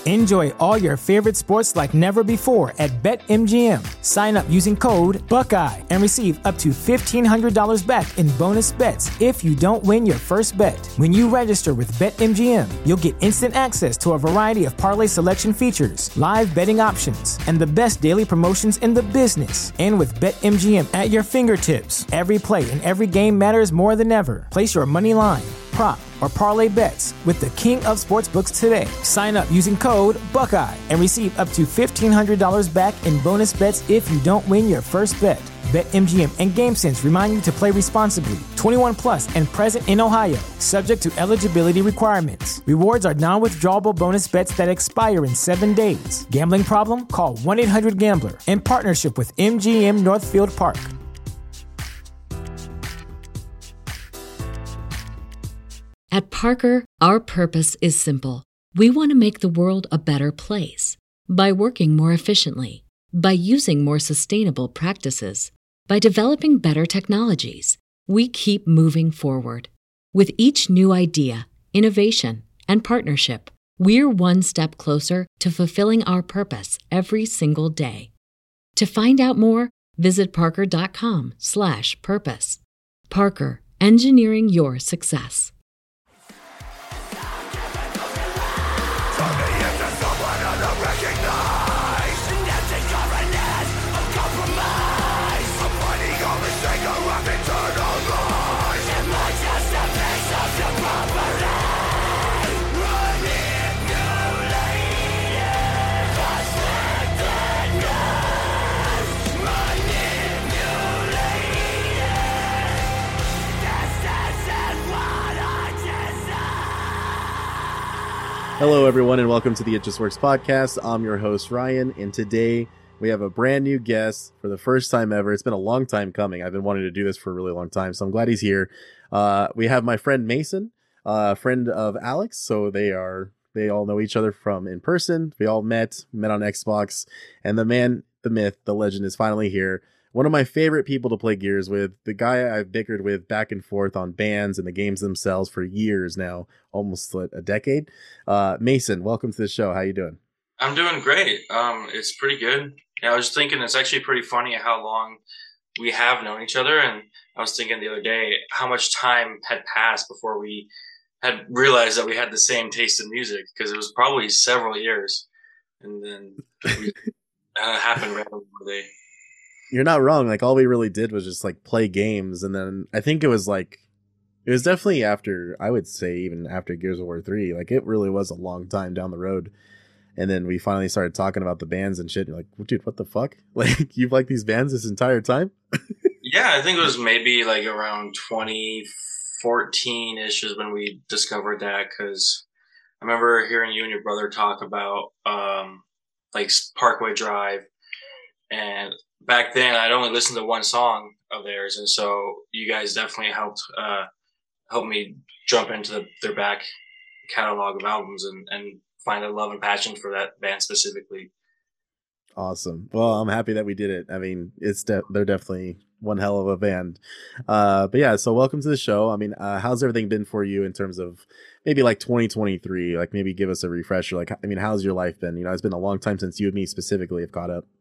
Enjoy all your favorite sports like never before at BetMGM. Sign up using code Buckeye and receive up to $1,500 back in bonus bets if you don't win your first bet. When you register with BetMGM, you'll get instant access to a variety of parlay selection features, live betting options, and the best daily promotions in the business. And with BetMGM at your fingertips, every play and every game matters more than ever. Place your money line, prop, or parlay bets with the king of sportsbooks today. Sign up using code Buckeye and receive up to $1,500 back in bonus bets if you don't win your first bet. BetMGM and GameSense remind you to play responsibly. 21 plus and present in Ohio, subject to eligibility requirements. Rewards are non-withdrawable bonus bets that expire in 7 days. Gambling problem? Call 1-800-GAMBLER. In partnership with MGM Northfield Park. At Parker, our purpose is simple. We want to make the world a better place by working more efficiently, by using more sustainable practices, by developing better technologies. We keep moving forward. With each new idea, innovation, and partnership, we're one step closer to fulfilling our purpose every single day. To find out more, visit parker.com/purpose. Parker, engineering your success. Hello, everyone, and welcome to the It Just Works podcast. I'm your host, Ryan, and today we have a brand new guest for the first time ever. It's been a long time coming. I've been wanting to do this for a really long time, so I'm glad he's here. We have my friend Mason, a friend of Alex, so they all know each other from in person. We all met on Xbox, and the man, the myth, the legend is finally here. One of my favorite people to play Gears with, the guy I've bickered with back and forth on bands and the games themselves for years now, almost a decade. Mason, welcome to the show. How you doing? I'm doing great. It's pretty good. Yeah, I was thinking it's actually pretty funny how long we have known each other, and I was thinking the other day how much time had passed before we had realized that we had the same taste in music, because it was probably several years, and then we happened randomly one day. You're not wrong. Like, all we really did was just like play games, and then I think it was definitely after, I would say even after Gears of War 3, like it really was a long time down the road. And then we finally started talking about the bands and shit. You're like, well, dude, what the fuck? Like, you've liked these bands this entire time? Yeah, I think it was maybe like around 2014-ish is when we discovered that, because I remember hearing you and your brother talk about like Parkway Drive, and back then I'd only listened to one song of theirs, and so you guys definitely helped me jump into their back catalog of albums and find a love and passion for that band specifically. Awesome. Well, I'm happy that we did it. I mean, they're definitely one hell of a band. But yeah, so welcome to the show. I mean, how's everything been for you in terms of maybe like 2023? Like, maybe give us a refresher. Like, I mean, how's your life been? You know, it's been a long time since you and me specifically have caught up.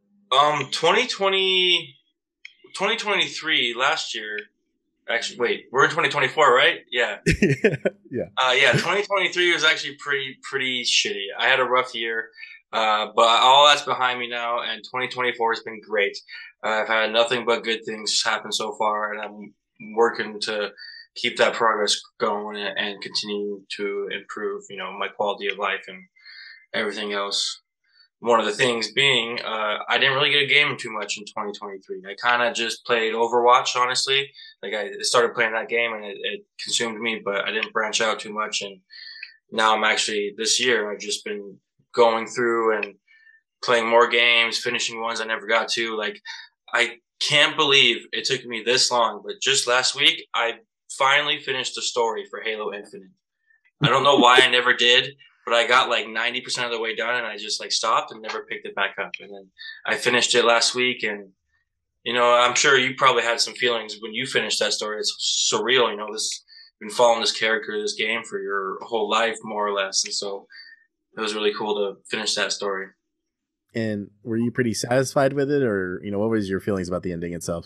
2023 last year. Actually, wait, we're in 2024, right? Yeah. Yeah. 2023 was actually pretty shitty. I had a rough year, but all that's behind me now, and 2024 has been great. I've had nothing but good things happen so far, and I'm working to keep that progress going and continue to improve, you know, my quality of life and everything else. One of the things being, I didn't really get a game too much in 2023. I kind of just played Overwatch, honestly. Like, I started playing that game and it consumed me, but I didn't branch out too much. And now this year, I've just been going through and playing more games, finishing ones I never got to. Like, I can't believe it took me this long, but just last week, I finally finished the story for Halo Infinite. I don't know why I never did, but I got like 90% of the way done, and I just like stopped and never picked it back up. And then I finished it last week, and you know, I'm sure you probably had some feelings when you finished that story. It's surreal, you know, you've been following this character, this game for your whole life, more or less. And so it was really cool to finish that story. And were you pretty satisfied with it, or what was your feelings about the ending itself?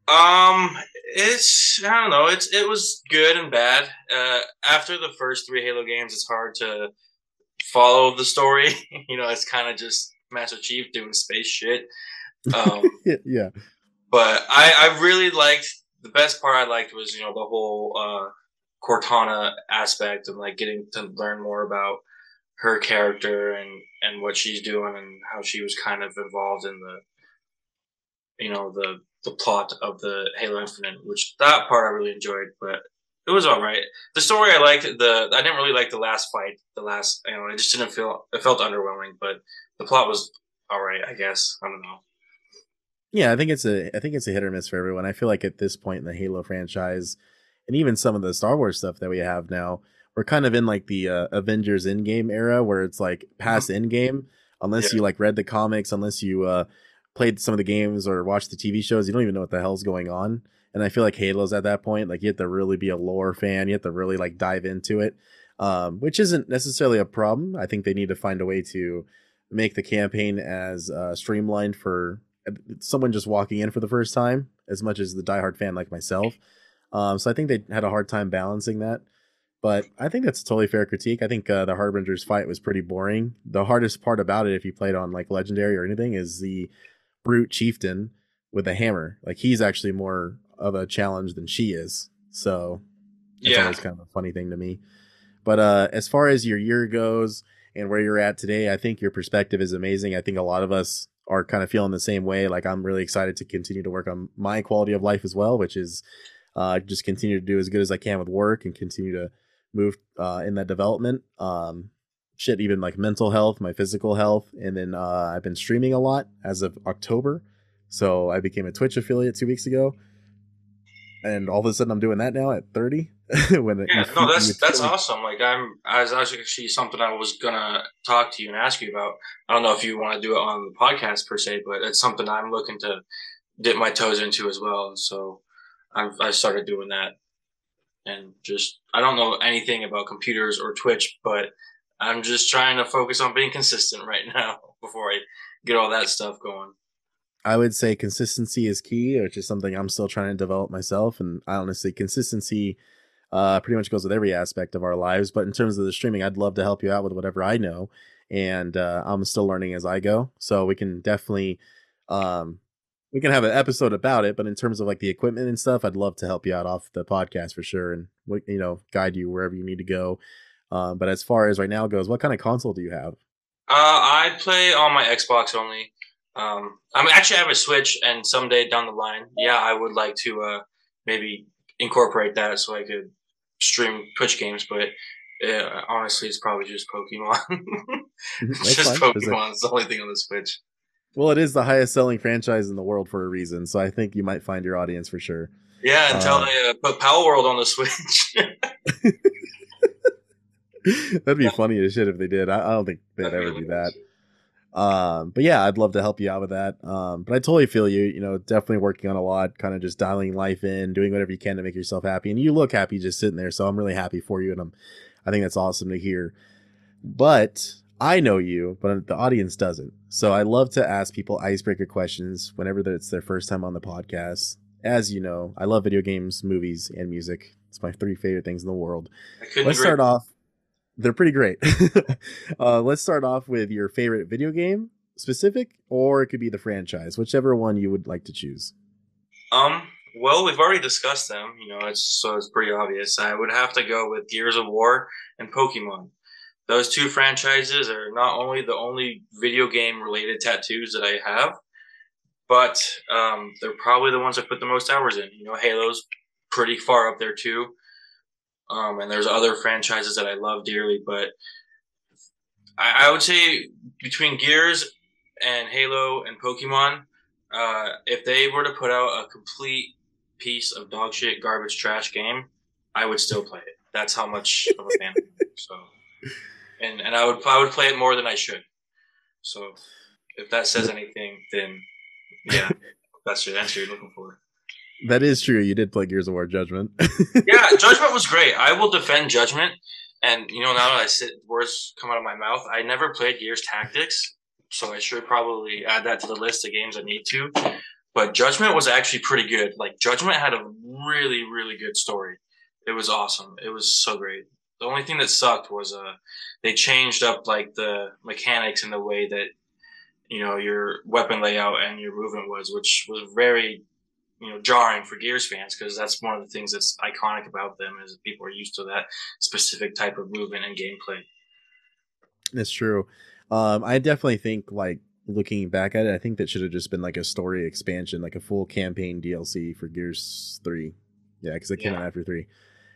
It's I don't know. It was good and bad. After the first 3 Halo games, it's hard to follow the story. It's kind of just Master Chief doing space shit. Yeah. But I really liked, the best part I liked was, the whole Cortana aspect and like getting to learn more about her character and what she's doing and how she was kind of involved in the plot of the Halo Infinite, which that part I really enjoyed, but it was all right. The story I liked, I didn't really like the last fight. It just didn't it felt underwhelming, but the plot was all right, I guess. I don't know. Yeah, I think it's a hit or miss for everyone. I feel like at this point in the Halo franchise, and even some of the Star Wars stuff that we have now, we're kind of in like the Avengers Endgame era, where it's like past Endgame, unless you like read the comics, unless you played some of the games or watched the TV shows, you don't even know what the hell's going on. And I feel like Halo's at that point, like you have to really be a lore fan, you have to really like dive into it, which isn't necessarily a problem. I think they need to find a way to make the campaign as streamlined for someone just walking in for the first time, as much as the diehard fan like myself. So I think they had a hard time balancing that. But I think that's a totally fair critique. I think the Harbingers fight was pretty boring. The hardest part about it, if you played on like Legendary or anything, is the brute chieftain with a hammer. Like he's actually more of a challenge than she is. So it's always kind of a funny thing to me. But as far as your year goes and where you're at today, I think your perspective is amazing. I think a lot of us are kind of feeling the same way. Like I'm really excited to continue to work on my quality of life as well, which is just continue to do as good as I can with work and continue to move in that development. Even like mental health, my physical health. And then I've been streaming a lot as of October. So I became a Twitch affiliate 2 weeks ago. And all of a sudden I'm doing that now at 30. That's awesome. Like that's actually something I was gonna talk to you and ask you about. I don't know if you want to do it on the podcast per se, but it's something I'm looking to dip my toes into as well. So I started doing that, and just I don't know anything about computers or Twitch, but I'm just trying to focus on being consistent right now before I get all that stuff going. I would say consistency is key, which is something I'm still trying to develop myself. And I honestly, consistency pretty much goes with every aspect of our lives. But in terms of the streaming, I'd love to help you out with whatever I know. And I'm still learning as I go. So we can definitely, we can have an episode about it. But in terms of like the equipment and stuff, I'd love to help you out off the podcast for sure. And, guide you wherever you need to go. But as far as right now goes, what kind of console do you have? I play on my Xbox only. I have a Switch, and someday down the line, I would like to maybe incorporate that so I could stream Twitch games. But honestly, it's probably just Pokemon. Just fine. Pokemon is the only thing on the Switch. Well, it is the highest selling franchise in the world for a reason, so I think you might find your audience for sure. Yeah, until they put Palworld on the Switch. That'd be funny as shit if they did. I don't think they'd ever do that. But yeah, I'd love to help you out with that. But I totally feel you, definitely working on a lot, kind of just dialing life in, doing whatever you can to make yourself happy. And you look happy just sitting there. So I'm really happy for you. And I think that's awesome to hear. But I know you, but the audience doesn't. So I love to ask people icebreaker questions whenever it's their first time on the podcast. As you know, I love video games, movies, and music. It's my 3 favorite things in the world. Let's start off. They're pretty great. Let's start off with your favorite video game specific, or it could be the franchise, whichever one you would like to choose. Well, we've already discussed them. It's pretty obvious. I would have to go with Gears of War and Pokemon. Those 2 franchises are not only the only video game related tattoos that I have, but they're probably the ones I put the most hours in. Halo's pretty far up there too. And there's other franchises that I love dearly, but I would say between Gears and Halo and Pokemon, if they were to put out a complete piece of dog shit, garbage, trash game, I would still play it. That's how much of a fan I am. So, and I would play it more than I should. So, if that says anything, then yeah, that's the answer you're looking for. That is true. You did play Gears of War Judgment. Yeah, Judgment was great. I will defend Judgment. And now that words come out of my mouth, I never played Gears Tactics, so I should probably add that to the list of games I need to. But Judgment was actually pretty good. Like, Judgment had a really, really good story. It was awesome. It was so great. The only thing that sucked was they changed up like the mechanics in the way that your weapon layout and your movement was, which was very jarring for Gears fans, because that's one of the things that's iconic about them, is people are used to that specific type of movement and gameplay. That's true. I definitely think, like, looking back at it, I think that should have just been like a story expansion, like a full campaign DLC for Gears 3. Yeah, because it came out after 3.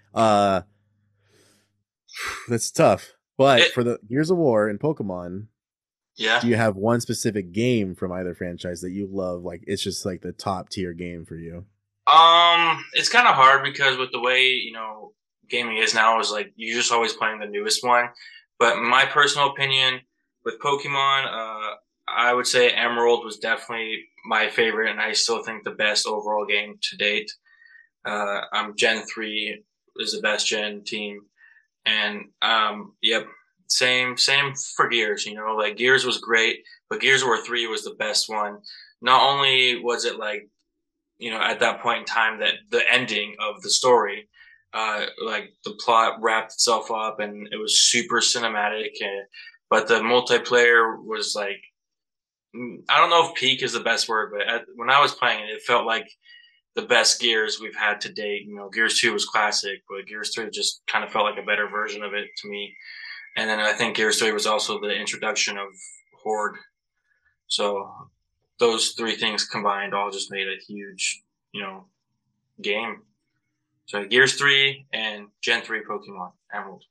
That's tough. But for the Gears of War and Pokemon, do you have one specific game from either franchise that you love? Like, it's just like the top tier game for you? It's kind of hard, because with the way, gaming is now, is like you're just always playing the newest one. But my personal opinion with Pokemon, I would say Emerald was definitely my favorite, and I still think the best overall game to date. Gen 3 is the best Gen team. And, yep. Same for Gears, like Gears was great, but Gears of War 3 was the best one. Not only was it like, at that point in time, that the ending of the story, like the plot wrapped itself up and it was super cinematic, but the multiplayer was like, I don't know if peak is the best word, but when I was playing it, it felt like the best Gears we've had to date. Gears 2 was classic, but Gears 3 just kind of felt like a better version of it to me. And then I think Gears 3 was also the introduction of Horde. So those three things combined all just made a huge, game. So Gears 3 and Gen 3 Pokemon Emerald.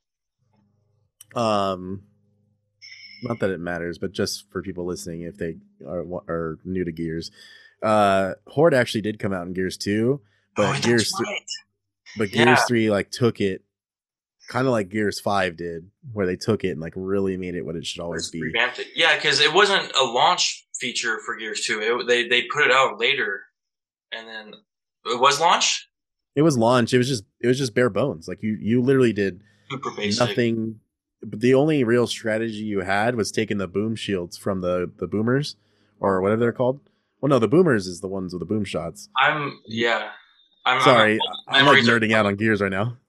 Not that it matters, but just for people listening, if they are new to Gears, Horde actually did come out in Gears 2, but Gears 3 like took it kind of like Gears 5 did, where they took it and like really made it what it should always be. Revamped it. Yeah, because it wasn't a launch feature for Gears 2. They put it out later, and then it was launch. It was launch. It was just bare bones. Like you literally did super basic. Nothing. But the only real strategy you had was taking the boom shields from the boomers, or whatever they're called. Well, no, the boomers is the ones with the boom shots. I'm sorry. I'm like nerding out on Gears right now.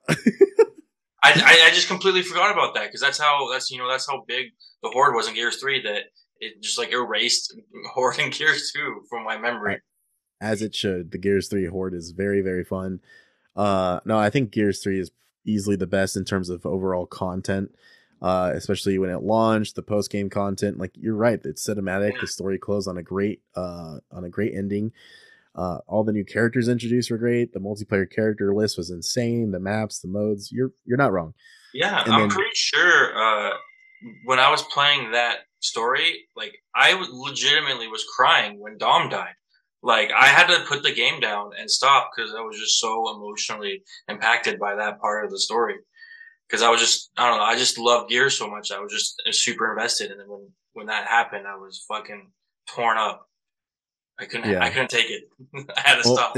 I just completely forgot about that, because that's how big the Horde was in Gears 3, that it just like erased Horde in Gears 2 from my memory. As it should. The Gears 3 Horde is very, very fun. No, I think Gears 3 is easily the best in terms of overall content, especially when it launched, the post game content. Like, you're right, it's cinematic. The story closed on a great ending. All the new characters introduced were great. The multiplayer character list was insane. The maps, the modes. You're not wrong. Yeah, I'm pretty sure when I was playing that story, like, I legitimately was crying when Dom died. Like, I had to put the game down and stop, because I was just so emotionally impacted by that part of the story. Because I don't know, I just loved Gears so much. I was just super invested. And then when that happened, I was fucking torn up. I couldn't take it. I had to stop.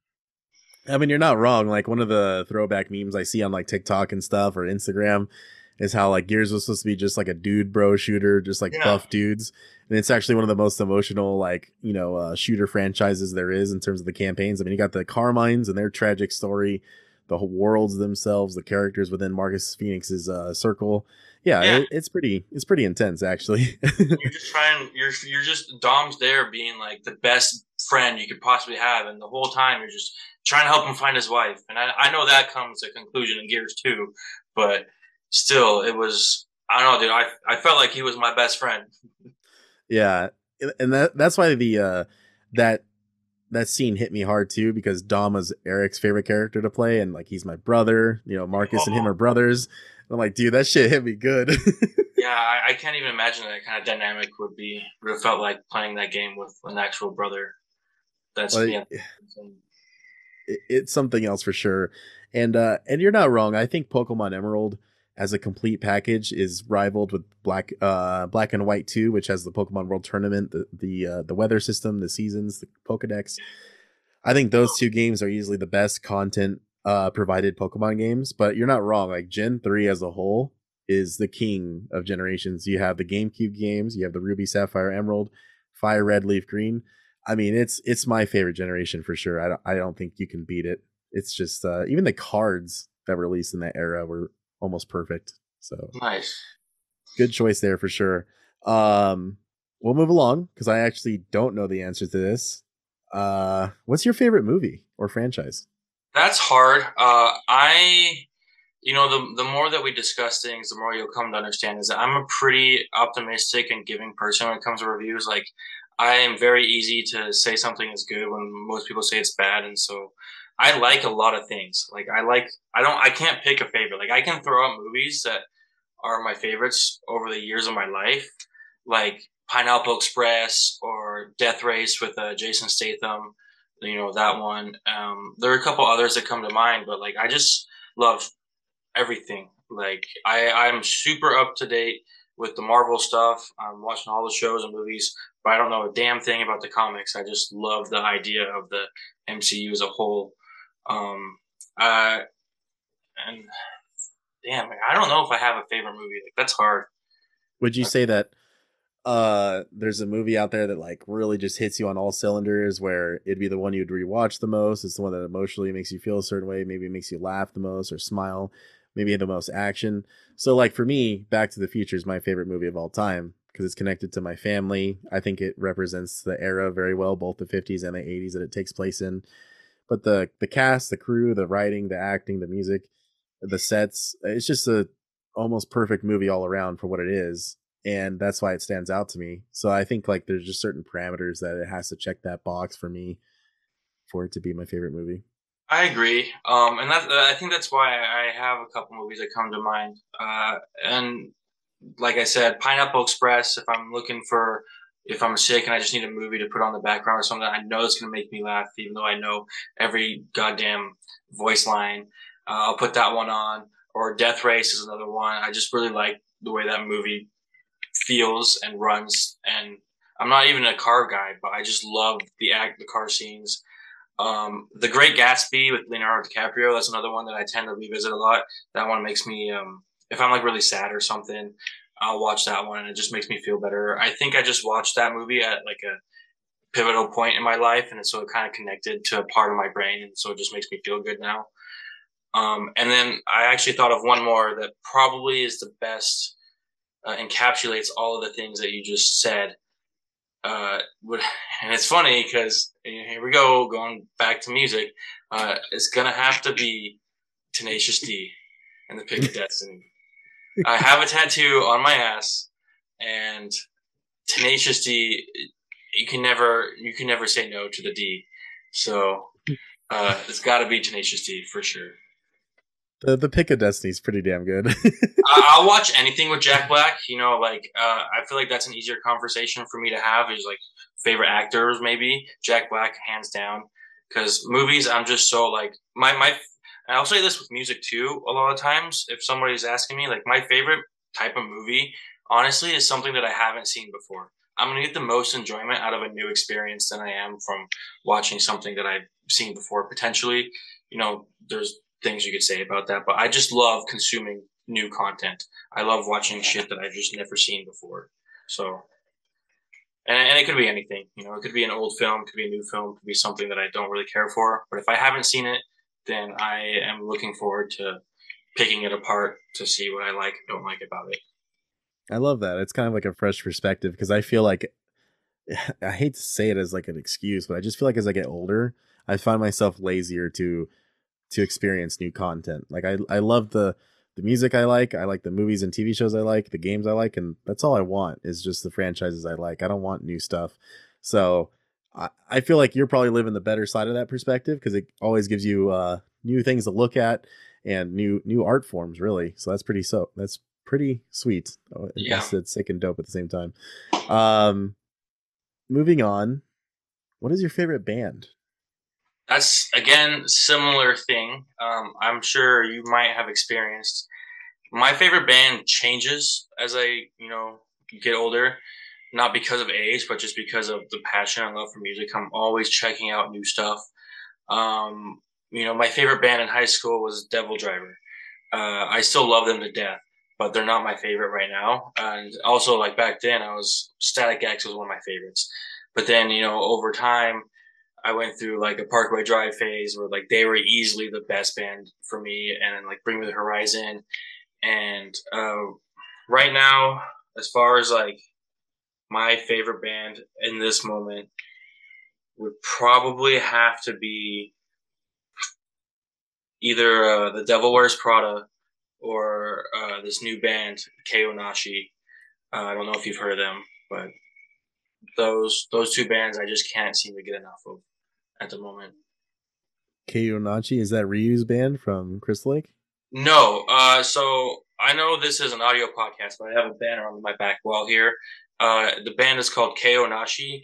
I mean, you're not wrong. Like, one of the throwback memes I see on like TikTok and stuff or Instagram is how like Gears was supposed to be just like a dude bro shooter, just like buff dudes. And it's actually one of the most emotional, like, shooter franchises there is in terms of the campaigns. I mean, you got the Carmines and their tragic story, the whole worlds themselves, the characters within Marcus Phoenix's circle. Yeah. It's pretty intense, actually. You're just Dom's there being like the best friend you could possibly have, and the whole time you're just trying to help him find his wife. And I know that comes to conclusion in Gears 2, but still, it was, I don't know, dude. I felt like he was my best friend. Yeah, and that's why the that scene hit me hard too, because Dom was Eric's favorite character to play, and like, he's my brother. Marcus and him are brothers. I'm like, dude, that shit hit me good. Yeah, I can't even imagine that kind of dynamic would have felt like playing that game with an actual brother. It's something else for sure. And you're not wrong. I think Pokemon Emerald as a complete package is rivaled with Black and White 2, which has the Pokemon World Tournament, the weather system, the seasons, the Pokedex. I think those two games are easily the best content provided Pokemon games, but you're not wrong. Like Gen 3 as a whole is the king of generations. You have the GameCube games, you have the Ruby, Sapphire, Emerald, Fire Red, Leaf Green. I mean, it's my favorite generation for sure. I don't think you can beat it. It's just even the cards that were released in that era were almost perfect. So nice, good choice there for sure. We'll move along because I actually don't know the answer to this. What's your favorite movie or franchise? That's hard. The more that we discuss things, the more you'll come to understand is that I'm a pretty optimistic and giving person when it comes to reviews. Like, I am very easy to say something is good when most people say it's bad. And so I like a lot of things. Like, I can't pick a favorite. Like, I can throw out movies that are my favorites over the years of my life, like Pineapple Express or Death Race with Jason Statham. That one. There are a couple others that come to mind, but like, I just love everything. Like, I'm super up to date with the Marvel stuff. I'm watching all the shows and movies, but I don't know a damn thing about the comics. I just love the idea of the MCU as a whole. And damn, I don't know if I have a favorite movie. Like, that's hard. Would you say that there's a movie out there that like really just hits you on all cylinders, where it'd be the one you'd rewatch the most? It's the one that emotionally makes you feel a certain way, maybe makes you laugh the most or smile, maybe the most action. So like for me, Back to the Future is my favorite movie of all time because it's connected to my family. I think it represents the era very well, both the 50s and the 80s that it takes place in. But the cast, the crew, the writing, the acting, the music, the sets, it's just a almost perfect movie all around for what it is. And that's why it stands out to me. So I think like there's just certain parameters that it has to check that box for me for it to be my favorite movie. I agree. And I think that's why I have a couple movies that come to mind. And like I said, Pineapple Express, if I'm sick and I just need a movie to put on the background or something, I know it's going to make me laugh, even though I know every goddamn voice line. I'll put that one on. Or Death Race is another one. I just really like the way that movie feels and runs. And I'm not even a car guy, but I just love the car scenes. The Great Gatsby with Leonardo DiCaprio, that's another one that I tend to revisit a lot. That one makes me, if I'm like really sad or something, I'll watch that one and it just makes me feel better. I think I just watched that movie at like a pivotal point in my life, and so it kind of connected to a part of my brain, and so it just makes me feel good now. And then I actually thought of one more that probably is the best, encapsulates all of the things that you just said. And it's funny because here we go, going back to music. It's gonna have to be Tenacious D and the Pick of Destiny. I have a tattoo on my ass, and Tenacious D. You can never say no to the D. So it's got to be Tenacious D for sure. The Pick of Destiny is pretty damn good. I'll watch anything with Jack Black. I feel like that's an easier conversation for me to have. Is like favorite actors, maybe Jack Black, hands down. Because movies, I'm just so like my. And I'll say this with music too. A lot of times, if somebody's asking me, like my favorite type of movie, honestly, is something that I haven't seen before. I'm gonna get the most enjoyment out of a new experience than I am from watching something that I've seen before. Potentially, there's things you could say about that, but I just love consuming new content. I love watching shit that I've just never seen before. So, and it could be anything, it could be an old film, it could be a new film, it could be something that I don't really care for. But if I haven't seen it, then I am looking forward to picking it apart to see what I like and don't like about it. I love that. It's kind of like a fresh perspective because I feel like, I hate to say it as like an excuse, but I just feel like as I get older, I find myself lazier to experience new content. Like I love the music I like the movies and TV shows I like, the games I like, and that's all I want is just the franchises I like. I don't want new stuff. So I feel like you're probably living the better side of that perspective because it always gives you new things to look at and new art forms, really. So that's pretty sweet. Yeah. It's sick and dope at the same time. Moving on, what is your favorite band? That's, again, similar thing. I'm sure you might have experienced. My favorite band changes as I, get older, not because of age, but just because of the passion and love for music. I'm always checking out new stuff. my favorite band in high school was Devil Driver. I still love them to death, but they're not my favorite right now. And also, like back then, Static X was one of my favorites. But then, over time, I went through like a Parkway Drive phase where like they were easily the best band for me, and then like Bring Me the Horizon. And right now, as far as like my favorite band in this moment, would probably have to be either The Devil Wears Prada or this new band, Kei Onashi. I don't know if you've heard of them, but those two bands I just can't seem to get enough of at the moment. Kei Onashi, is that Ryu's band from Crystal Lake? No. So I know this is an audio podcast, but I have a banner on my back wall here. The band is called Kei Onashi,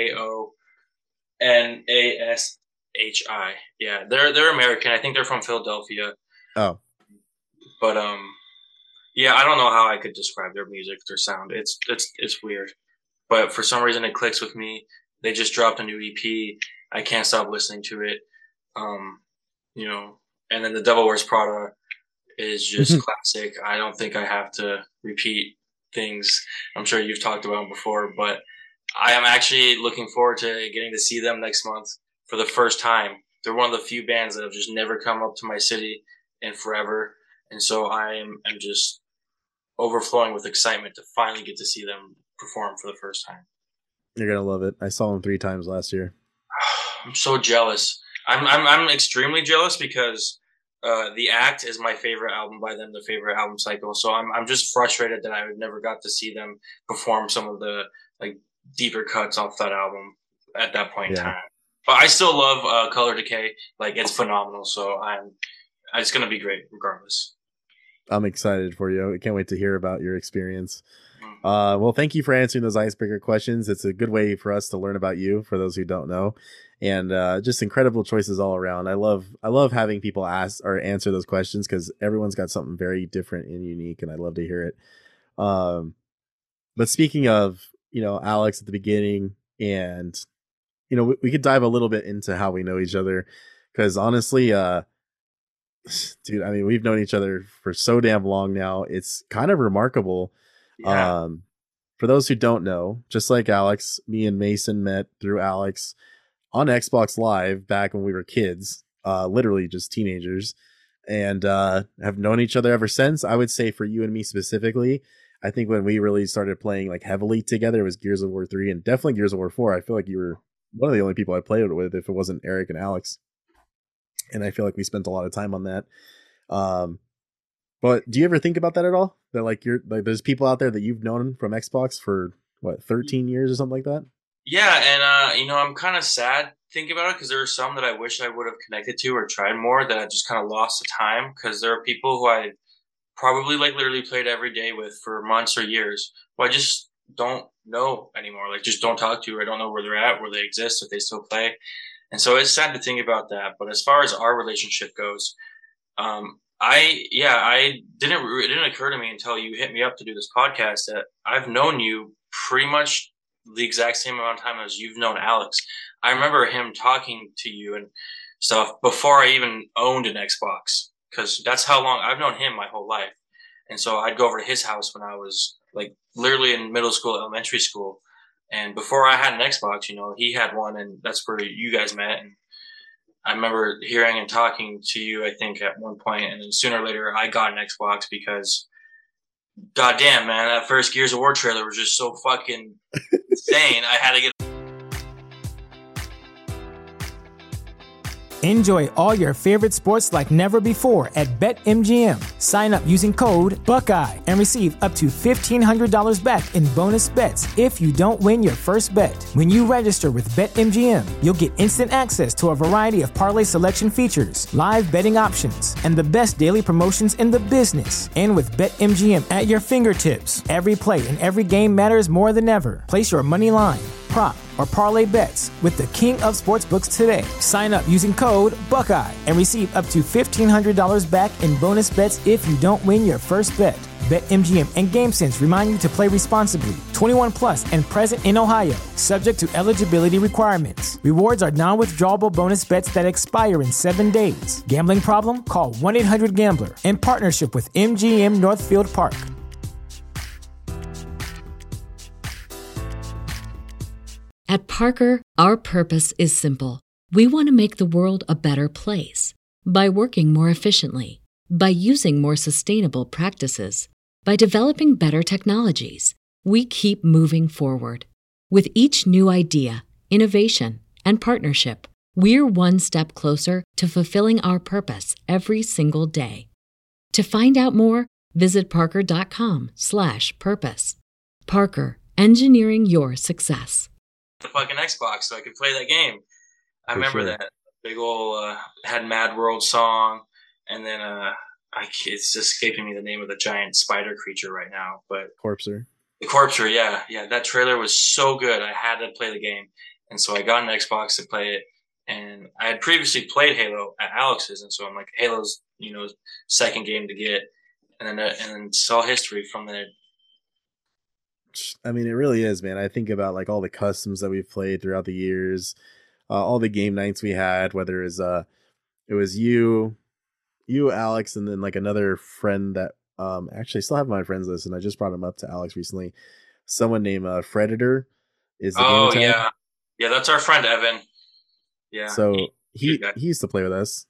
Kaonashi. Yeah, they're American. I think they're from Philadelphia. Oh. But yeah, I don't know how I could describe their music, their sound. It's weird. But for some reason it clicks with me. They just dropped a new EP. I can't stop listening to it. And then The Devil Wears Prada is just classic. I don't think I have to repeat things I'm sure you've talked about before, but I am actually looking forward to getting to see them next month for the first time. They're one of the few bands that have just never come up to my city in forever. And so I'm just overflowing with excitement to finally get to see them perform for the first time. You're going to love it. I saw them 3 times last year. I'm so jealous. I'm extremely jealous because The Act is my favorite album by them, the favorite album cycle. So I'm just frustrated that I never got to see them perform some of the like deeper cuts off that album at that point in time. But I still love Color Decay. Like, it's phenomenal. So it's going to be great regardless. I'm excited for you. I can't wait to hear about your experience. Well, thank you for answering those icebreaker questions. It's a good way for us to learn about you, for those who don't know, and just incredible choices all around. I love having people ask or answer those questions because everyone's got something very different and unique, and I love to hear it. But speaking of, Alex at the beginning, and we could dive a little bit into how we know each other, because honestly, dude, I mean, we've known each other for so damn long now. It's kind of remarkable. Yeah. For those who don't know, just like Alex, me and Mason met through Alex on Xbox Live back when we were kids, literally just teenagers, and have known each other ever since. I would say for you and me specifically, I think when we really started playing like heavily together, it was Gears of War 3 and definitely Gears of War 4. I feel like you were one of the only people I played it with if it wasn't Eric and Alex. And I feel like we spent a lot of time on that. But do you ever think about that at all? That like there's people out there that you've known from Xbox for 13 years or something like that? Yeah, and I'm kind of sad thinking about it because there are some that I wish I would have connected to or tried more that I just kind of lost the time, because there are people who I probably like literally played every day with for months or years who I just don't know anymore. Like, just don't talk to, or I don't know where they're at, where they exist, if they still play. And so it's sad to think about that. But as far as our relationship goes, it didn't occur to me until you hit me up to do this podcast that I've known you pretty much the exact same amount of time as you've known Alex. I remember him talking to you and stuff before I even owned an Xbox, because that's how long I've known him my whole life. And so I'd go over to his house when I was like literally in middle school, elementary school. And before I had an Xbox, he had one, and that's where you guys met. And I remember hearing and talking to you, I think, at one point, and then sooner or later I got an Xbox because, goddamn, man, that first Gears of War trailer was just so fucking insane. I had to get. Enjoy all your favorite sports like never before at BetMGM. Sign up using code Buckeye and receive up to $1,500 back in bonus bets if you don't win your first bet. When you register with BetMGM, you'll get instant access to a variety of parlay selection features, live betting options, and the best daily promotions in the business. And with BetMGM at your fingertips, every play and every game matters more than ever. Place your money line, prop, or parlay bets with the king of sportsbooks today. Sign up using code Buckeye and receive up to $1,500 back in bonus bets if you don't win your first bet. BetMGM and GameSense remind you to play responsibly. 21 plus and present in Ohio, subject to eligibility requirements. Rewards are non-withdrawable bonus bets that expire in 7 days. Gambling problem? Call 1-800-GAMBLER. In partnership with MGM Northfield Park. At Parker, our purpose is simple. We want to make the world a better place by working more efficiently, by using more sustainable practices, by developing better technologies. We keep moving forward. With each new idea, innovation, and partnership, we're one step closer to fulfilling our purpose every single day. To find out more, visit parker.com/purpose. Parker, engineering your success. The fucking Xbox so I could play that game. I remember that big old had Mad World song, and then it's escaping me the name of the giant spider creature right now, but Corpser. The Corpser, yeah. That trailer was so good. I had to play the game, and so I got an Xbox to play it. And I had previously played Halo at Alex's, and so I'm like, Halo's second game to get, and then saw history from there. I mean, it really is, man. I think about like all the customs that we've played throughout the years, all the game nights we had, whether it was you, Alex, and then like another friend that actually I still have my friends list, and I just brought him up to Alex recently. Someone named Predator is the game tag. Yeah, that's our friend Evan. Yeah. So he used to play with us.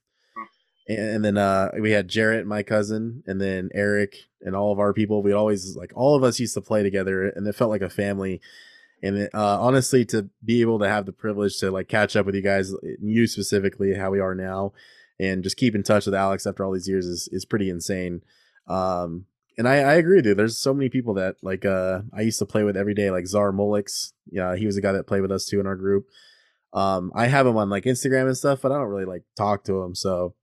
And then we had Jarrett, my cousin, and then Eric and all of our people. We always all of us used to play together, and it felt like a family. And honestly, to be able to have the privilege to like catch up with you guys, you specifically, how we are now, and just keep in touch with Alex after all these years is pretty insane. And I agree with you. There's so many people that I used to play with every day, like Zar Molix. Yeah, he was a guy that played with us too in our group. I have him on like Instagram and stuff, but I don't really talk to him. So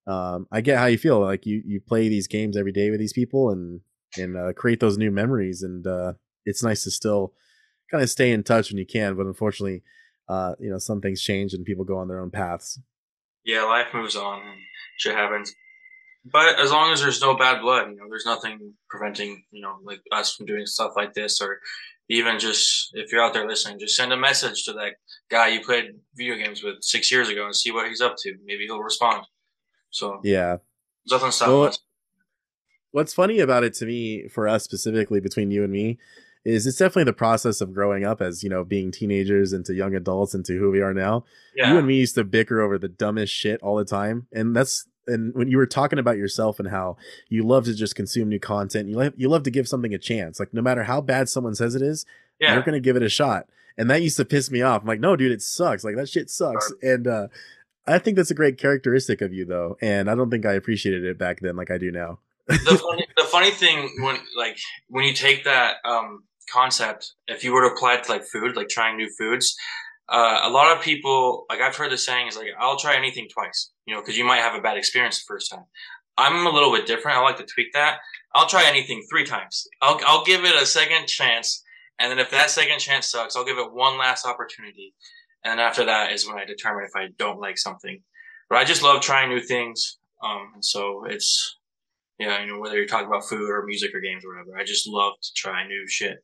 I get how you feel. Like you play these games every day with these people and create those new memories. And it's nice to still kind of stay in touch when you can. But unfortunately, some things change and people go on their own paths. Yeah, life moves on and shit happens. But as long as there's no bad blood, there's nothing preventing, like us from doing stuff like this, or even just if you're out there listening, just send a message to that guy you played video games with 6 years ago and see what he's up to. Maybe he'll respond. So yeah, nothing stopping us. What's funny about it to me, for us specifically, between you and me, is it's definitely the process of growing up as, being teenagers into young adults into who we are now. Yeah. You and me used to bicker over the dumbest shit all the time. And when you were talking about yourself and how you love to just consume new content, you love to give something a chance. Like no matter how bad someone says it is, you're going to give it a shot. And that used to piss me off. I'm like, no, dude, it sucks. Like that shit sucks. And I think that's a great characteristic of you though. And I don't think I appreciated it back then like I do now. The funny thing when you take that concept, if you were to apply it to food, trying new foods, a lot of people, I've heard the saying is I'll try anything twice, because you might have a bad experience the first time. I'm a little bit different. I like to tweak that. I'll try anything 3 times. I'll give it a second chance. And then if that second chance sucks, I'll give it one last opportunity. And after that is when I determine if I don't like something. But I just love trying new things. So it's, whether you're talking about food or music or games or whatever, I just love to try new shit.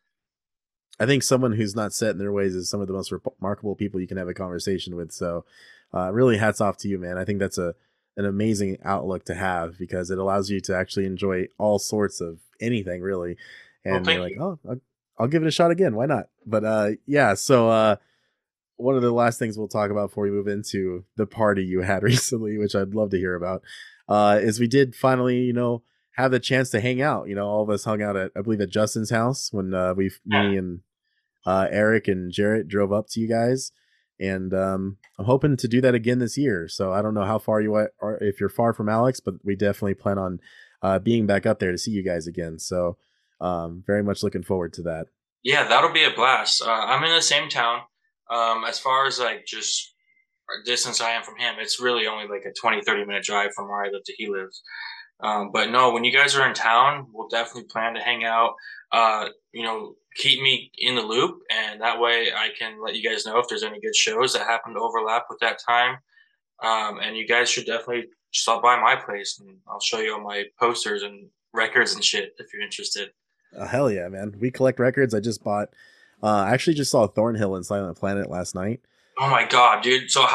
I think someone who's not set in their ways is some of the most remarkable people you can have a conversation with. So really hats off to you, man. I think that's an amazing outlook to have, because it allows you to actually enjoy all sorts of anything really. And you're like, oh, I'll give it a shot again. Why not? But so one of the last things we'll talk about before we move into the party you had recently, which I'd love to hear about, is we did finally, have the chance to hang out. All of us hung out at Justin's house when me and Eric and Jarrett drove up to you guys, and I'm hoping to do that again this year. So I don't know how far you are, if you're far from Alex, but we definitely plan on being back up there to see you guys again. So very much looking forward to that. Yeah, that'll be a blast. I'm in the same town. As far as just distance I am from him, it's really only a 20-30 minute drive from where I live to he lives. But no, when you guys are in town, we'll definitely plan to hang out. Keep me in the loop, and that way I can let you guys know if there's any good shows that happen to overlap with that time. And you guys should definitely stop by my place, and I'll show you all my posters and records and shit if you're interested. Hell yeah, man. We collect records. I just bought, I actually just saw Thornhill and Silent Planet last night. Oh my god, dude! So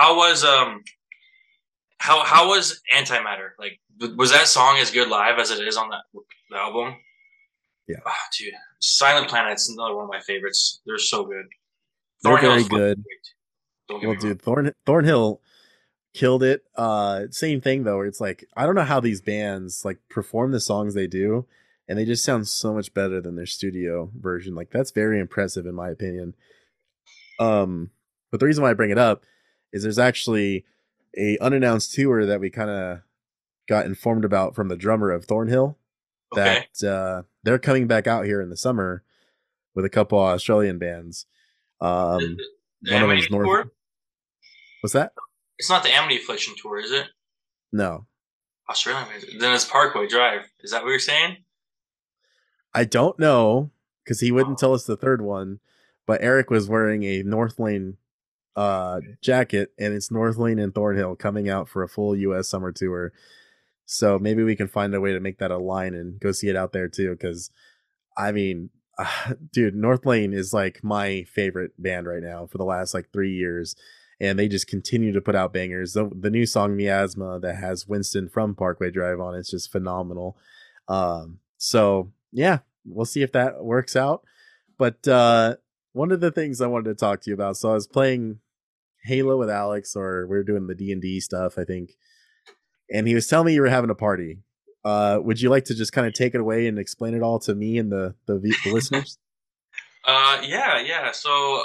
how was Antimatter? Like, was that song as good live as it is on the album? Yeah, dude, Silent Planet's another one of my favorites. They're so good. They're very good. Well, dude, Thornhill killed it. Same thing though, where it's like, I don't know how these bands like perform the songs they do, and they just sound so much better than their studio version. Like, that's very impressive in my opinion. But the reason why I bring it up is there's actually a unannounced tour that we kind of got informed about from the drummer of Thornhill, that they're coming back out here in the summer with a couple Australian bands. One of them's North. Tour? What's that? It's not the Amity Affliction tour, is it? No. Australian bands. Then it's Parkway Drive. Is that what you're saying? I don't know, because he wouldn't tell us the third one, but Eric was wearing a Northlane jacket, and it's Northlane and Thornhill coming out for a full US summer tour. So maybe we can find a way to make that a line and go see it out there too, because I mean, dude, Northlane is like my favorite band right now for the last like 3 years, and they just continue to put out bangers. The new song Miasma that has Winston from Parkway Drive on it's just phenomenal. So yeah, we'll see if that works out. But one of the things I wanted to talk to you about, so I was playing Halo with Alex, or we were doing the D&D stuff, I think, and he was telling me you were having a party. Would you like to just kind of take it away and explain it all to me and the listeners? Yeah. So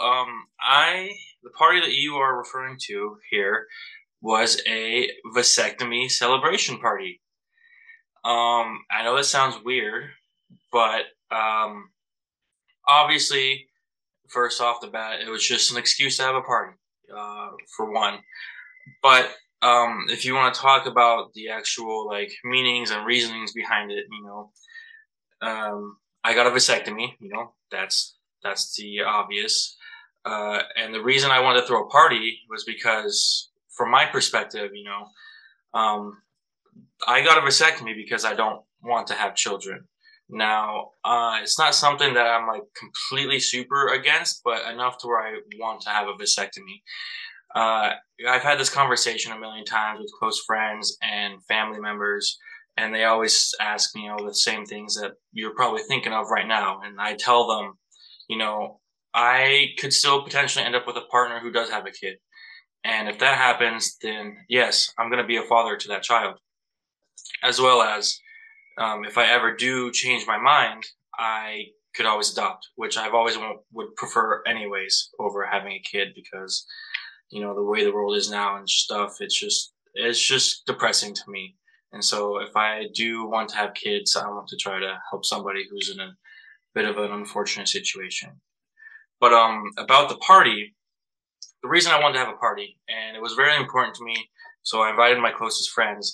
the party that you are referring to here was a vasectomy celebration party. I know that sounds weird, but obviously, first off the bat, it was just an excuse to have a party, for one. But if you want to talk about the actual like meanings and reasonings behind it, I got a vasectomy. That's the obvious. And the reason I wanted to throw a party was because, from my perspective, I got a vasectomy because I don't want to have children. Now, it's not something that I'm like completely super against, but enough to where I want to have a vasectomy. I've had this conversation a million times with close friends and family members, and they always ask me, the same things that you're probably thinking of right now. And I tell them, I could still potentially end up with a partner who does have a kid. And if that happens, then yes, I'm going to be a father to that child. As well as, if I ever do change my mind, I could always adopt, which I've always would prefer anyways over having a kid, because, the way the world is now and stuff, it's just depressing to me. And so if I do want to have kids, I want to try to help somebody who's in a bit of an unfortunate situation. But about the party, the reason I wanted to have a party, and it was very important to me, so I invited my closest friends.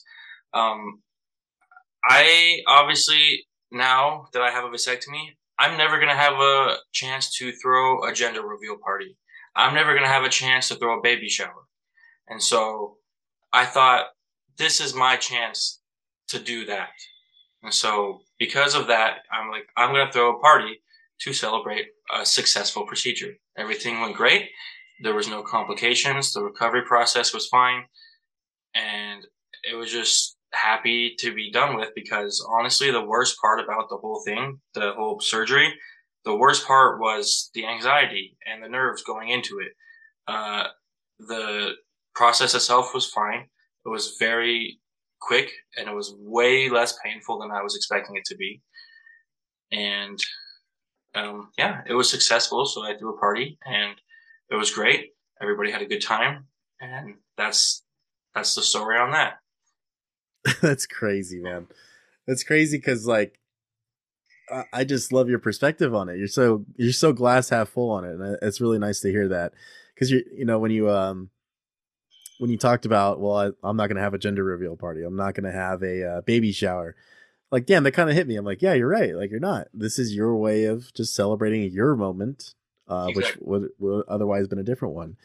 I obviously, now that I have a vasectomy, I'm never going to have a chance to throw a gender reveal party. I'm never going to have a chance to throw a baby shower. And so I thought, this is my chance to do that. And so because of that, I'm going to throw a party to celebrate a successful procedure. Everything went great. There was no complications. The recovery process was fine. And it was just happy to be done with, because honestly, the worst part about the whole thing, the whole surgery, the worst part was the anxiety and the nerves going into it. The process itself was fine. It was very quick, and it was way less painful than I was expecting it to be. And it was successful. So I threw a party, and it was great. Everybody had a good time, and that's the story on that. That's crazy, man. That's crazy, because like, I just love your perspective on it. You're so glass half full on it, and it's really nice to hear that, because when you when you talked about, well, I'm not going to have a gender reveal party. I'm not going to have a baby shower. Like, damn, that kind of hit me. I'm like, yeah, you're right. Like, you're not. This is your way of just celebrating your moment, Exactly. which would otherwise been a different one.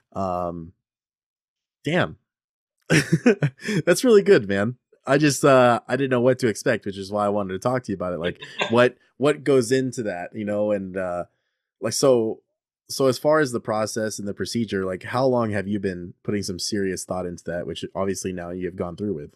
Damn. That's really good, man. I just I didn't know what to expect, which is why I wanted to talk to you about it. Like what goes into that, you know, and like so as far as the process and the procedure, like how long have you been putting some serious thought into that, which obviously now you have gone through with?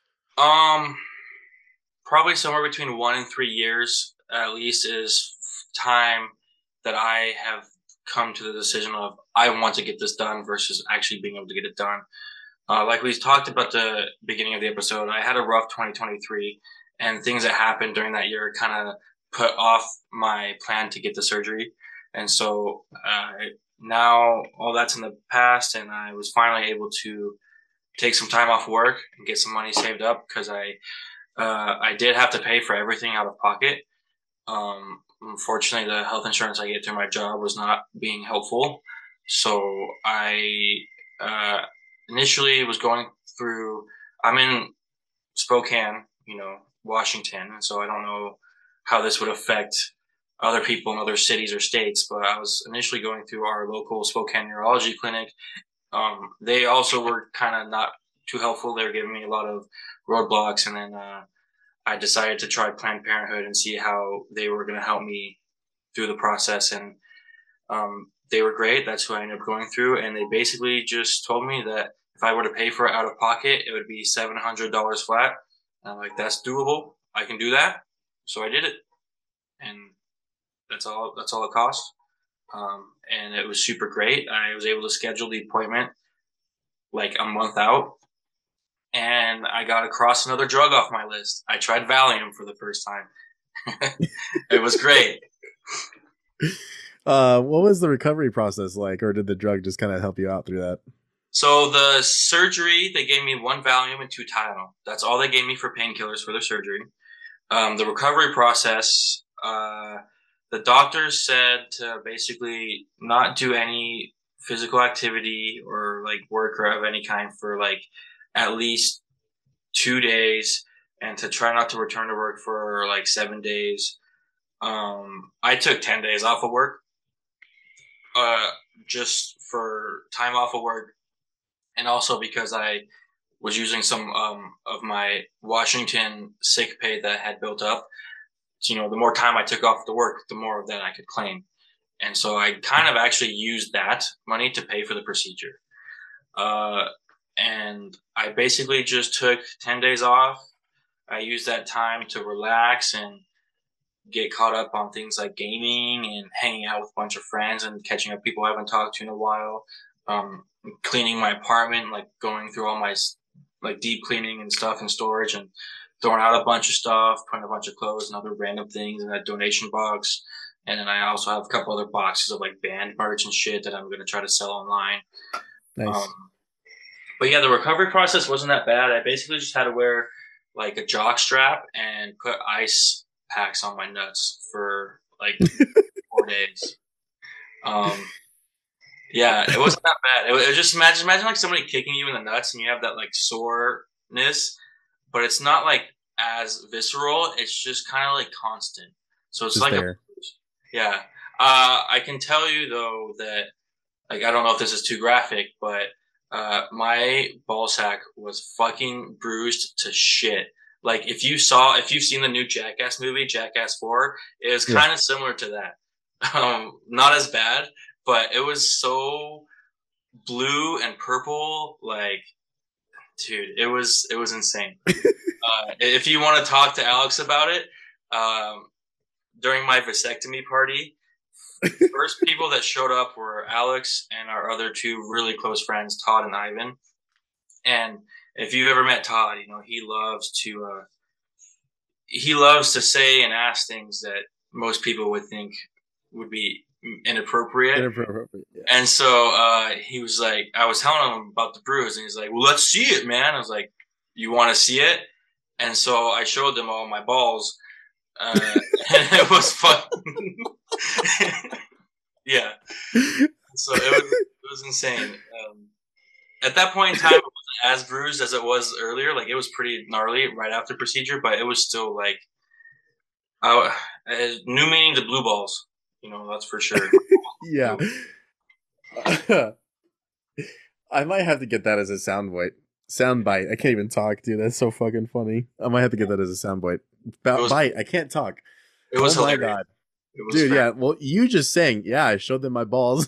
Probably somewhere between 1 and 3 years at least is time that I have come to the decision of I want to get this done versus actually being able to get it done. Like we talked about the beginning of the episode, I had a rough 2023, and things that happened during that year kind of put off my plan to get the surgery. And so now all that's in the past, and I was finally able to take some time off work and get some money saved up because I did have to pay for everything out of pocket. Unfortunately, the health insurance I get through my job was not being helpful. So I initially was going through, I'm in Spokane, you know, Washington. And so I don't know how this would affect other people in other cities or states, but I was initially going through our local Spokane Neurology Clinic. They also were kind of not too helpful. They were giving me a lot of roadblocks. And then I decided to try Planned Parenthood and see how they were going to help me through the process. And they were great. That's who I ended up going through. And they basically just told me that if I were to pay for it out of pocket, it would be $700 flat. And I'm like, that's doable. I can do that. So I did it. And that's all it cost. And it was super great. I was able to schedule the appointment like a month out. And I got to cross another drug off my list. I tried Valium for the first time. It was great. What was the recovery process like, or did the drug just kind of help you out through that? So the surgery, they gave me 1 Valium and 2 Tylenol. That's all they gave me for painkillers for the surgery. The recovery process, the doctors said to basically not do any physical activity or like work or of any kind for like at least 2 days, and to try not to return to work for like 7 days. I took 10 days off of work, just for time off of work. And also because I was using some of my Washington sick pay that had built up. You know, the more time I took off the work, the more of that I could claim. And so I kind of actually used that money to pay for the procedure. And I basically just took 10 days off. I used that time to relax and get caught up on things like gaming and hanging out with a bunch of friends and catching up people I haven't talked to in a while. Cleaning my apartment, like going through all my like deep cleaning and stuff in storage and throwing out a bunch of stuff, putting a bunch of clothes and other random things in that donation box. And then I also have a couple other boxes of like band merch and shit that I'm going to try to sell online. Nice. But yeah, the recovery process wasn't that bad. I basically just had to wear like a jock strap and put ice packs on my nuts for like 4 days. Yeah, it wasn't that bad. It was just imagine like somebody kicking you in the nuts and you have that like soreness, but it's not like as visceral. It's just kind of like constant. So it's just like yeah. I can tell you though that like I don't know if this is too graphic, but my ball sack was fucking bruised to shit. Like if you've seen the new Jackass movie, Jackass 4, it was kind of similar to that. Not as bad, but it was so blue and purple. Like, dude, it was insane. If you want to talk to Alex about it, during my vasectomy party, the first people that showed up were Alex and our other 2 really close friends, Todd and Ivan. And if you've ever met Todd, you know, he loves to say and ask things that most people would think would be inappropriate. Yeah. And so he was like, I was telling him about the bruise, and he's like, well, let's see it, man. I was like, you want to see it? And so I showed them all my balls, and it was fun. Yeah. So it was insane. at that point in time, it wasn't as bruised as it was earlier. Like, it was pretty gnarly right after procedure, but it was still like new meaning to blue balls. That's for sure. Yeah. I might have to get that as a sound bite. I can't even talk, dude. That's so fucking funny. I might have to get that as a sound bite. Bite. I can't talk. It was my hilarious. God. Dude, yeah. Well, you just saying, yeah, I showed them my balls.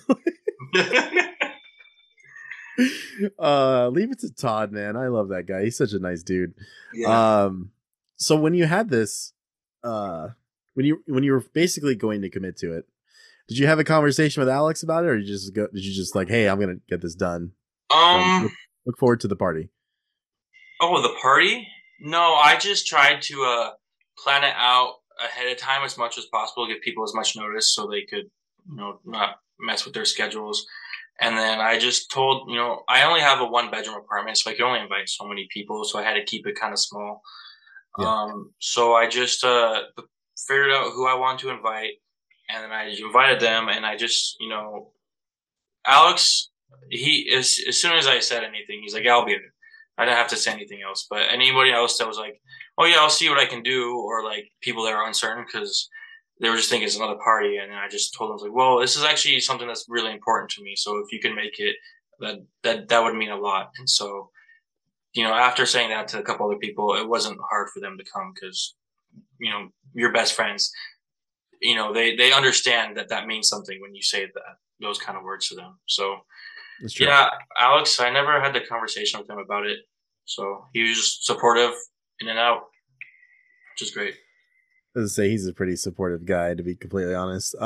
Leave it to Todd, man. I love that guy. He's such a nice dude. Yeah. So when you had this, when you were basically going to commit to it, did you have a conversation with Alex about it, or did you just like, hey, I'm gonna get this done? Look forward to the party. Oh, the party? No, I just tried to plan it out ahead of time as much as possible, give people as much notice so they could, not mess with their schedules. And then I just told, I only have a 1-bedroom apartment, so I can only invite so many people. So I had to keep it kind of small. Yeah. So I just figured out who I wanted to invite, and then I invited them, and I just, Alex, as soon as I said anything, he's like, yeah, I'll be there. I didn't have to say anything else. But anybody else that was like, oh yeah, I'll see what I can do, or like people that are uncertain because they were just thinking it's another party, and then I just told them, like, well, this is actually something that's really important to me. So if you can make it, that would mean a lot. And so, after saying that to a couple other people, it wasn't hard for them to come because, your best friends, they understand that means something when you say those kind of words to them. So yeah, Alex, I never had the conversation with him about it. So he was just supportive in and out, which is great. I was gonna say he's a pretty supportive guy, to be completely honest.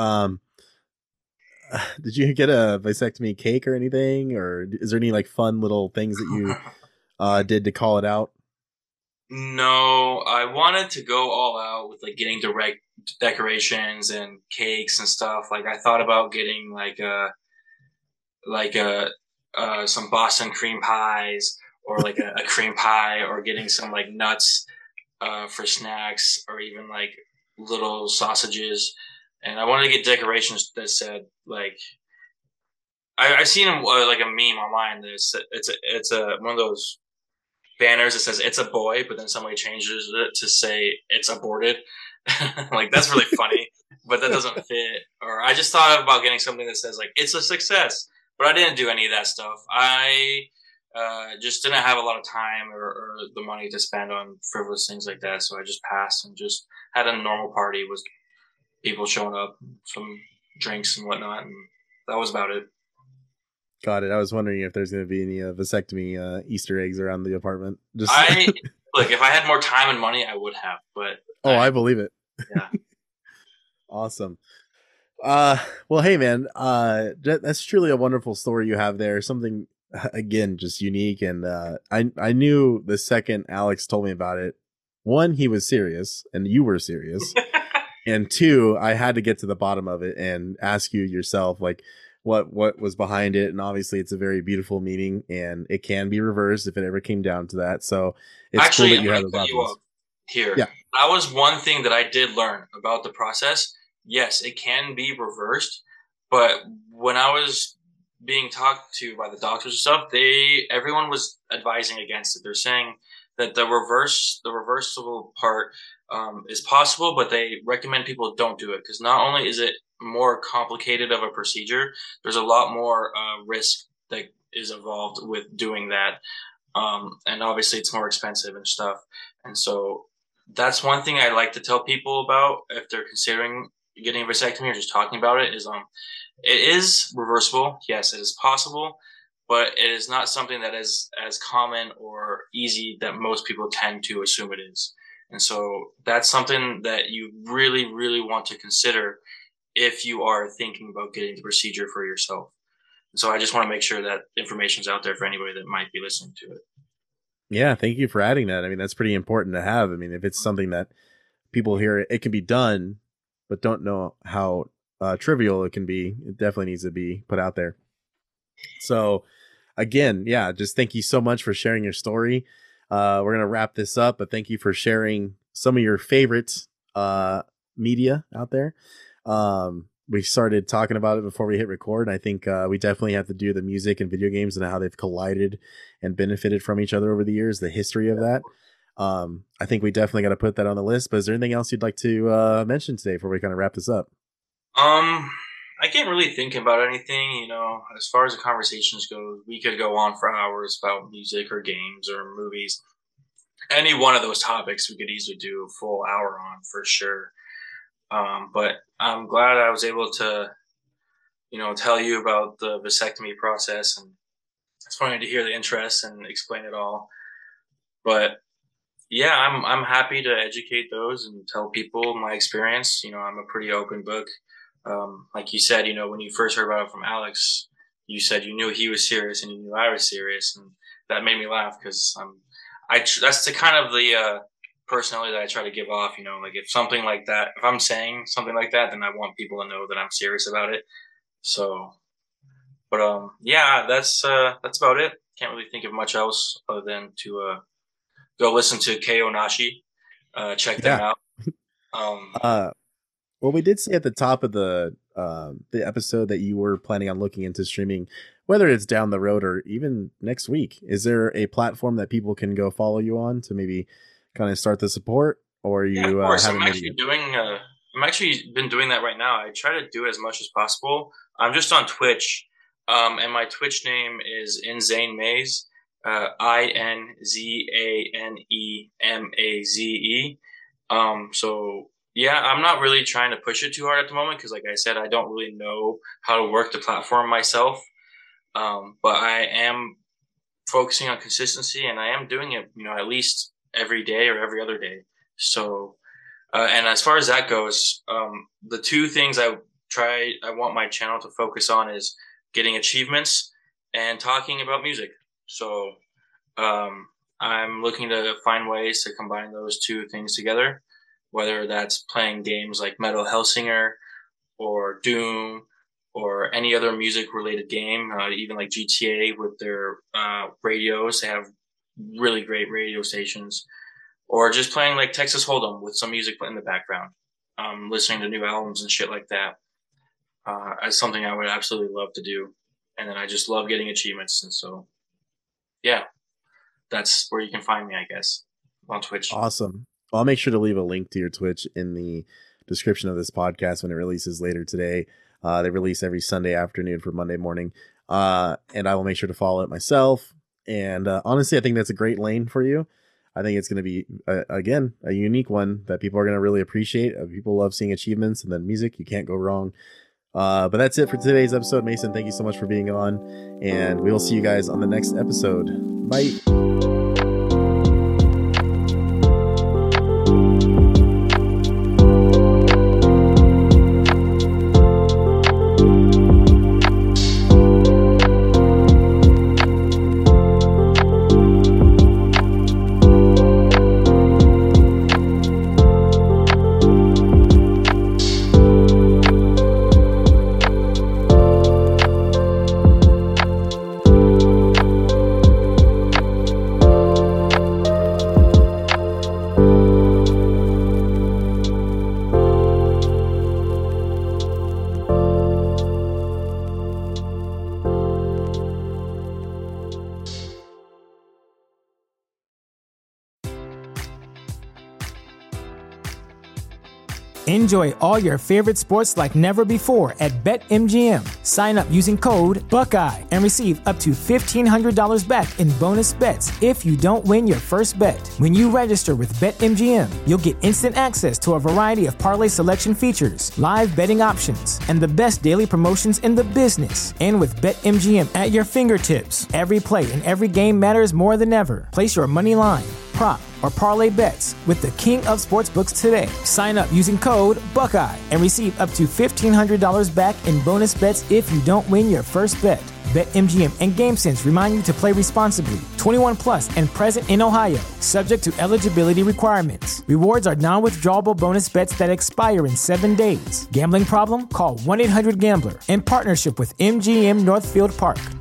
Did you get a vasectomy cake or anything, or is there any like fun little things that you did to call it out? No, I wanted to go all out with like getting direct decorations and cakes and stuff. Like I thought about getting some Boston cream pies or like a cream pie, or getting some like nuts for snacks, or even like little sausages. And I wanted to get decorations that said like, I seen like a meme online. It's one of those banners that says it's a boy, but then somebody changes it to say it's aborted. Like that's really funny, but that doesn't fit. Or I just thought about getting something that says like it's a success, but I didn't do any of that stuff. I just didn't have a lot of time or the money to spend on frivolous things like that, so I just passed and just had a normal party with people showing up, some drinks and whatnot, and that was about it. Got it. I was wondering if there's going to be any vasectomy Easter eggs around the apartment. Look, if I had more time and money, I would have. But I believe it. Yeah. Awesome. Well, hey man, that's truly a wonderful story you have there. Something again, just unique. And I knew the second Alex told me about it, one, he was serious, and you were serious, and two, I had to get to the bottom of it and ask you yourself, like, what was behind it. And obviously it's a very beautiful meaning, and it can be reversed if it ever came down to that. So it's actually, cool that you have those here. Yeah. That was one thing that I did learn about the process. Yes, it can be reversed, but when I was being talked to by the doctors and stuff, everyone was advising against it. They're saying that the reversible part is possible, but they recommend people don't do it because not only is it more complicated of a procedure, there's a lot more risk that is involved with doing that, and obviously it's more expensive and stuff. And so that's one thing I like to tell people about if they're considering getting a vasectomy or just talking about it is it is reversible. Yes, it is possible, but it is not something that is as common or easy that most people tend to assume it is. And so that's something that you really, really want to consider if you are thinking about getting the procedure for yourself. And so I just want to make sure that information's out there for anybody that might be listening to it. Yeah, thank you for adding that. I mean, that's pretty important to have. I mean, if it's something that people hear, it can be done, but don't know how trivial it can be, it definitely needs to be put out there. So again, yeah, just thank you so much for sharing your story. We're going to wrap this up, but thank you for sharing some of your favorite media out there. we started talking about it before we hit record. And I think we definitely have to do the music and video games and how they've collided and benefited from each other over the years, the history of that. I think we definitely got to put that on the list. But is there anything else you'd like to mention today before we kind of wrap this up? I can't really think about anything, you know, as far as the conversations go. We could go on for hours about music or games or movies. Any one of those topics we could easily do a full hour on for sure. But I'm glad I was able to, you know, tell you about the vasectomy process, and it's funny to hear the interest and explain it all. But yeah, I'm happy to educate those and tell people my experience. You know, I'm a pretty open book. Like you said, you know, when you first heard about it from Alex, you said you knew he was serious and you knew I was serious, and that made me laugh because that's the kind of the personality that I try to give off. You know, like if something like that, if I'm saying something like that, then I want people to know that I'm serious about it. So, but yeah, that's about it. Can't really think of much else other than to go listen to KO Nashi. Check them out. Well, we did say at the top of the episode that you were planning on looking into streaming, whether it's down the road or even next week. Is there a platform that people can go follow you on to maybe kind of start the support? Or you? Yeah, of course. I'm actually been doing that right now. I try to do it as much as possible. I'm just on Twitch, and my Twitch name is Inzane Maze, INZANEMAZE. So. Yeah, I'm not really trying to push it too hard at the moment because, like I said, I don't really know how to work the platform myself. But I am focusing on consistency, and I am doing it, you know, at least every day or every other day. So, and as far as that goes, the two things I want my channel to focus on is getting achievements and talking about music. So, I'm looking to find ways to combine those two things together. Whether that's playing games like Metal Hellsinger or Doom or any other music-related game, even like GTA with their radios. They have really great radio stations. Or just playing like Texas Hold'em with some music in the background, listening to new albums and shit like that. As something I would absolutely love to do. And then I just love getting achievements. And so, yeah, that's where you can find me, I guess, on Twitch. Awesome. Well, I'll make sure to leave a link to your Twitch in the description of this podcast when it releases later today. They release every Sunday afternoon for Monday morning. And I will make sure to follow it myself. And honestly, I think that's a great lane for you. I think it's going to be, again, a unique one that people are going to really appreciate. People love seeing achievements, and then music. You can't go wrong. But that's it for today's episode. Mason, thank you so much for being on. And we will see you guys on the next episode. Bye. Enjoy all your favorite sports like never before at BetMGM. Sign up using code Buckeye and receive up to $1,500 back in bonus bets if you don't win your first bet. When you register with BetMGM, you'll get instant access to a variety of parlay selection features, live betting options, and the best daily promotions in the business. And with BetMGM at your fingertips, every play and every game matters more than ever. Place your money line, prop, or parlay bets with the king of sportsbooks today. Sign up using code Buckeye and receive up to $1,500 back in bonus bets if you don't win your first bet. BetMGM and GameSense remind you to play responsibly. 21 plus and present in Ohio, subject to eligibility requirements. Rewards are non-withdrawable bonus bets that expire in 7 days. Gambling problem? Call 1-800-GAMBLER in partnership with MGM Northfield Park.